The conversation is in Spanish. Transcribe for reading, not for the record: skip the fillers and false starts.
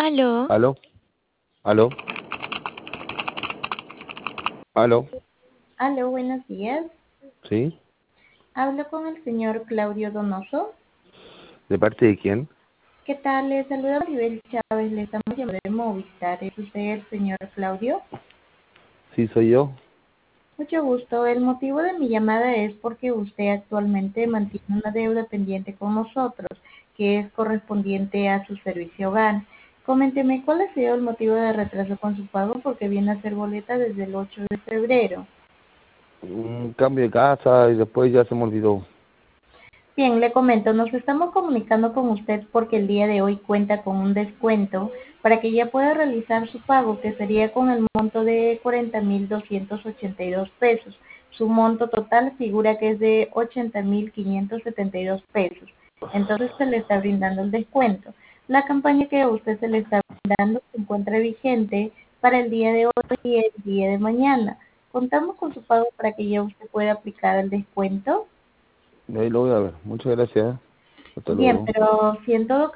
Aló, ¿Aló? ¿Aló? ¿Aló? Aló, buenos días. ¿Sí? Hablo con el señor Claudio Donoso. ¿De parte de quién? ¿Qué tal? Le saluda Maribel Chávez, le estamos llamando de Movistar. ¿Es usted el señor Claudio? Sí, soy yo. Mucho gusto. El motivo de mi llamada es porque usted actualmente mantiene una deuda pendiente con nosotros, que es correspondiente a su servicio hogar. Coménteme cuál ha sido el motivo de retraso con su pago, porque viene a ser boleta desde el 8 de febrero. Un cambio de casa y después ya se me olvidó. Bien, le comento, nos estamos comunicando con usted porque el día de hoy cuenta con un descuento para que ya pueda realizar su pago, que sería con el monto de 40.282 pesos. Su monto total figura que es de 80.572 pesos. Entonces se le está brindando el descuento. La campaña que a usted se le está brindando se encuentra vigente para el día de hoy y el día de mañana. Contamos con su pago para que ya usted pueda aplicar el descuento. De ahí lo voy a ver. Muchas gracias. Hasta Bien, luego. pero si en todo